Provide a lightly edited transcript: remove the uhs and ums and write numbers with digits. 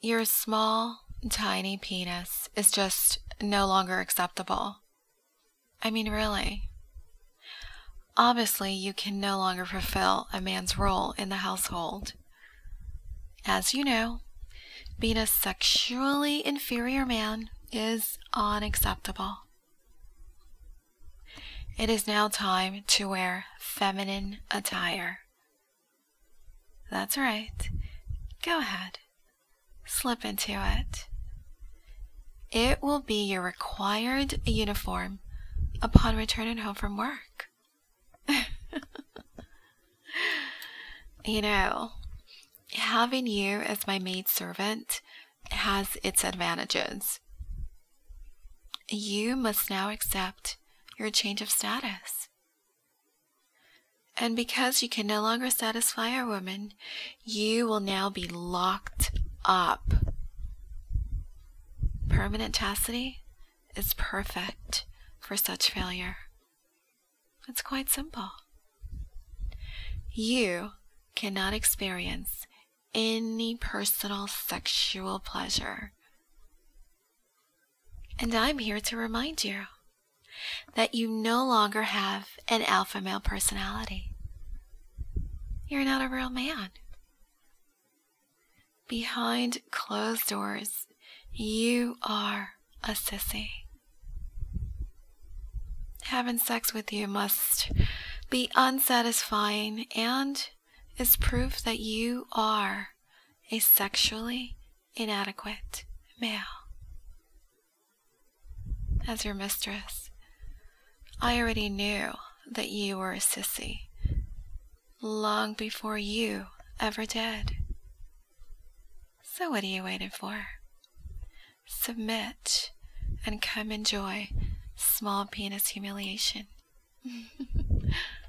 Your small, tiny penis is just no longer acceptable. I mean, really. Obviously, you can no longer fulfill a man's role in the household. As you know, being a sexually inferior man is unacceptable. It is now time to wear feminine attire. That's right. Go ahead. Slip into it. It will be your required uniform upon returning home from work. You know, having you as my maidservant has its advantages. You must now accept your change of status. And because you can no longer satisfy a woman, you will now be locked up. Permanent chastity is perfect for such failure. It's quite simple. You cannot experience any personal sexual pleasure. And I'm here to remind you that you no longer have an alpha male personality. You're not a real man. Behind closed doors, you are a sissy. Having sex with you must be unsatisfying and is proof that you are a sexually inadequate male. As your mistress, I already knew that you were a sissy long before you ever did. So what are you waiting for? Submit and come enjoy small penis humiliation.